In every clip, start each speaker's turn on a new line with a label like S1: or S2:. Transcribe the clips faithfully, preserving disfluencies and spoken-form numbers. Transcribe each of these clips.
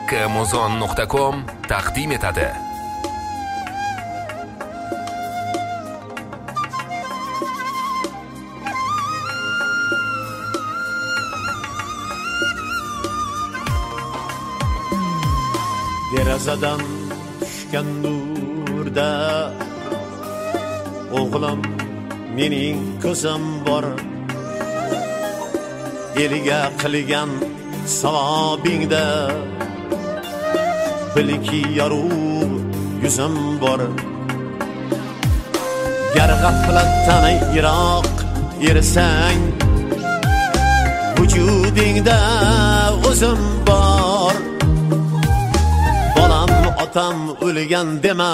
S1: Amazon nuqta com taqdim etadi.
S2: Derazadan tushgan nurda o'g'lim mening ko'zim bor, eliga qilgan savobingda bilki yorug' yuzim bor. Gar g'aflatdan yiroq ersang, vujudingda o'zim bor. Bolam otam o'lgan dema,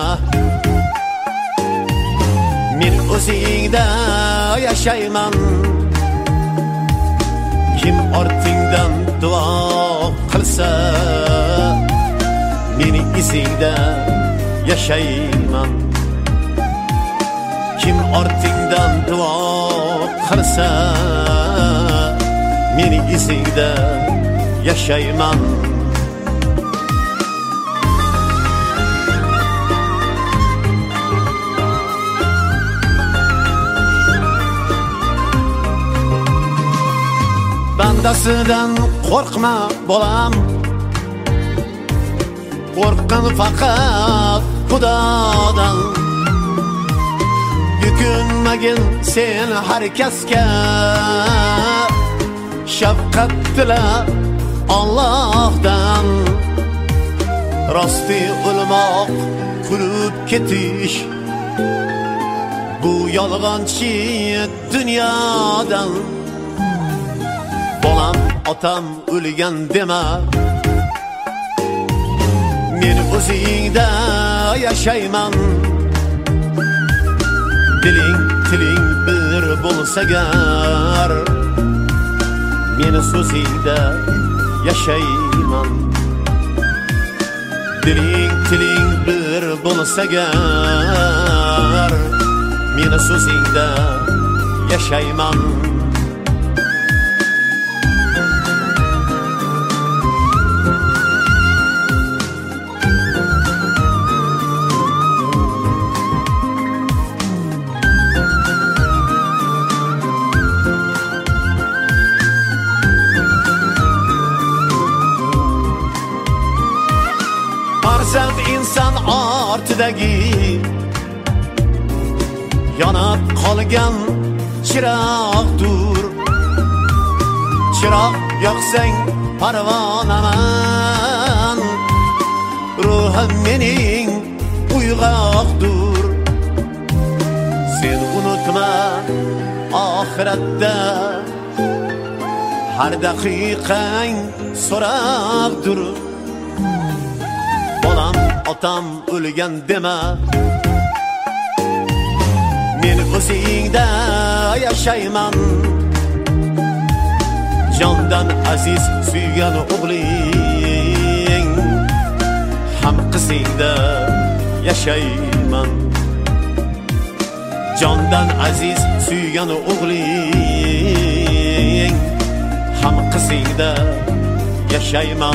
S2: men o'zingda yashayman. Kim ortingdan duo qilsa, meni izingda yashayman. Kim ortingdan duo qilsa, meni izingda yashayman. Bandasidan qo'rqma bolam, qo'rqqan faqat Xudodan. Yukunmagin sen har kasga, shafqat tila Allohdan. Rosti o'lmoq, kulib ketish, bu yolg'onchi dunyodan. Bolam otam o'lgan dema, men o'zingda yashayman. Diling tiling bir bo'lsa gar, men so'zingda yashayman. Diling tiling bir bo'lsa gar, men so'zingda yashayman. Farzand inson ortidagi yonib qolgan chiroqdir. Chiroq yoqsang parvonaman, ruhim mening uyg'oqdir. Sen unutma oxiratda har daqiqang so'roqdir. Bolam otam o'lgan dema, men o'zingda yashayman. Jondan aziz suygan o'g'ling ham qizingda yashayman. Jondan aziz suygan o'g'ling ham qizingda yashayman.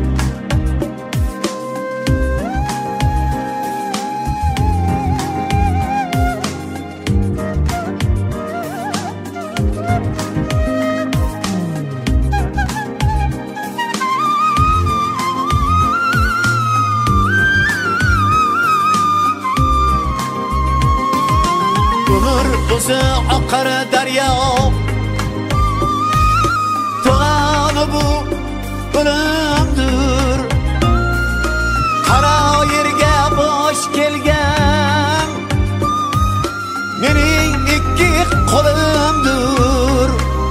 S2: O'zi oqar daryo, to'g'oni bu o'limdir. Qaro yerga bosh kelgan mening ikki qo'limdir.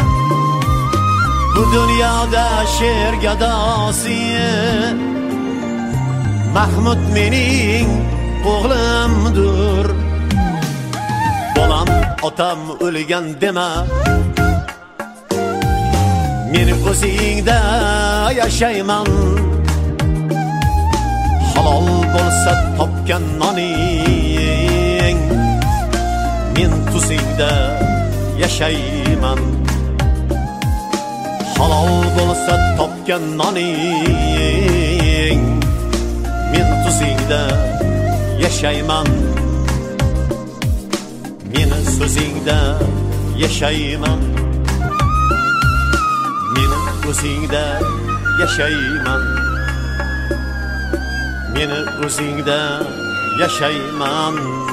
S2: Bu dunyoda sher gadosi Mahmud mening o'g'limdir. Bolam otam o'lgan dema, men o'zingda yashayman. Halol bo'lsa topgan noning, men tuzingda yashayman. Halol bo'lsa topgan noning, tuzingda yashayman, meni so'zingda yashayman, meni o'zingda yashayman, meni o'zingda yashayman.